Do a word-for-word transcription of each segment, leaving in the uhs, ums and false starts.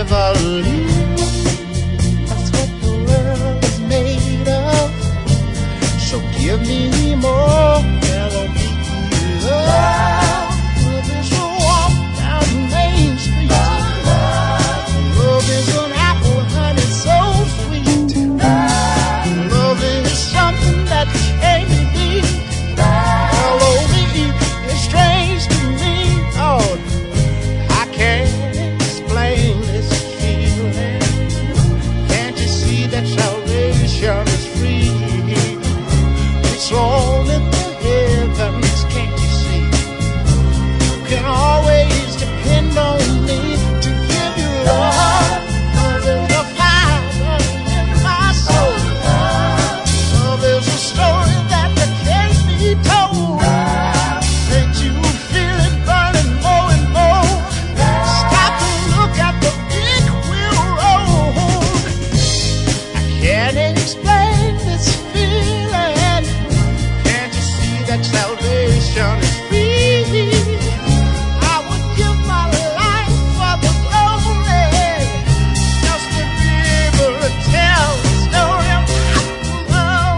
never leave. That's what the world is made of. So give me more melody, love. Love is a walk down Main Street. Love is an apple, honey, so sweet. Love is something that can't be beat. L O V E is strange to me. Oh, I can't explain this feeling. Can't you see that salvation is free? It's all in the heavens, can't you see? You can always depend on me to give you love. Love is a fire burning in my soul. Love is a story that can't be told. Can't you feel it burning more and more? Stop and look at the big wheel roll. I can't explain this feeling. Can't you see that salvation is free? I would give my life for the glory, just to be able to tell the story of love.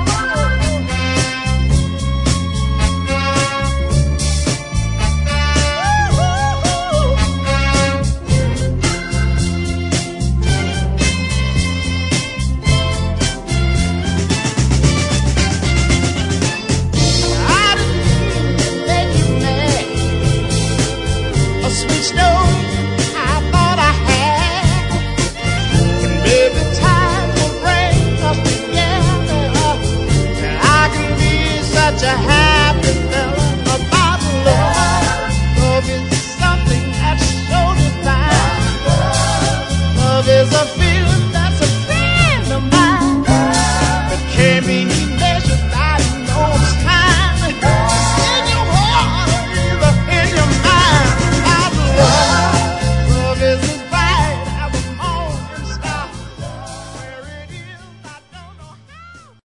I didn't mean to make you mad. A sweet story I thought I had. But maybe time will bring us together, and I can be such a happy